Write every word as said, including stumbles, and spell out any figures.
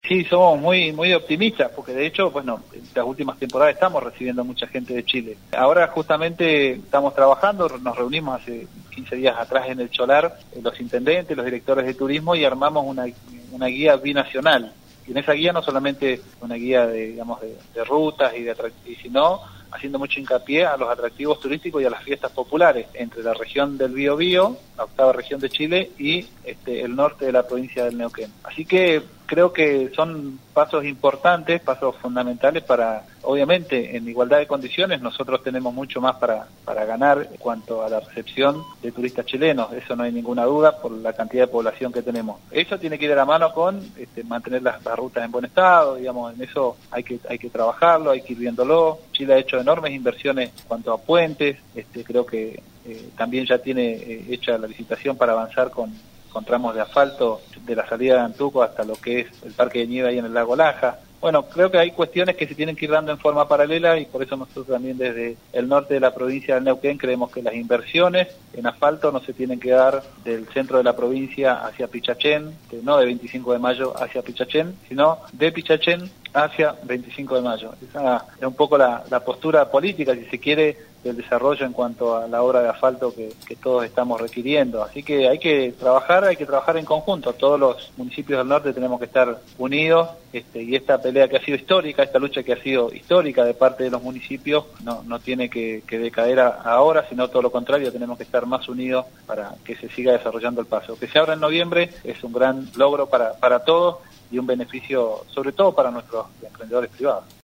Sí, somos muy muy optimistas, porque de hecho, bueno, en las últimas temporadas estamos recibiendo mucha gente de Chile. Ahora justamente estamos trabajando, nos reunimos hace quince días atrás en el Cholar, los intendentes, los directores de turismo, y armamos una, una guía binacional. Y en esa guía no solamente una guía de, digamos, de, de rutas y de atractivos, sino haciendo mucho hincapié a los atractivos turísticos y a las fiestas populares entre la región del Biobío, la octava región de Chile, y este, el norte de la provincia del Neuquén. Así que creo que son pasos importantes, pasos fundamentales para, obviamente, en igualdad de condiciones, nosotros tenemos mucho más para, para ganar en cuanto a la recepción de turistas chilenos, eso no hay ninguna duda por la cantidad de población que tenemos. Eso tiene que ir de la mano con este, mantener las, las rutas en buen estado, digamos, en eso hay que, hay que trabajarlo, hay que ir viéndolo. Chile ha hecho enormes inversiones en cuanto a puentes, este, creo que eh, también ya tiene eh, hecha la licitación para avanzar con, con tramos de asfalto de la salida de Antuco hasta lo que es el parque de nieve ahí en el lago Laja. Bueno, creo que hay cuestiones que se tienen que ir dando en forma paralela y por eso nosotros también desde el norte de la provincia del Neuquén creemos que las inversiones en asfalto no se tienen que dar del centro de la provincia hacia Pichachén, no de veinticinco de mayo hacia Pichachén, sino de Pichachén hacia veinticinco de mayo. Esa es un poco la, la postura política, si se quiere, del desarrollo en cuanto a la obra de asfalto que, que todos estamos requiriendo. Así que hay que trabajar, hay que trabajar en conjunto. Todos los municipios del norte tenemos que estar unidos, este, y esta pelea que ha sido histórica, esta lucha que ha sido histórica de parte de los municipios, no, no tiene que, que decaer a, ahora, sino todo lo contrario, tenemos que estar más unidos para que se siga desarrollando el paso. Que se abra en noviembre es un gran logro para, para todos y un beneficio sobre todo para nuestros emprendedores privados.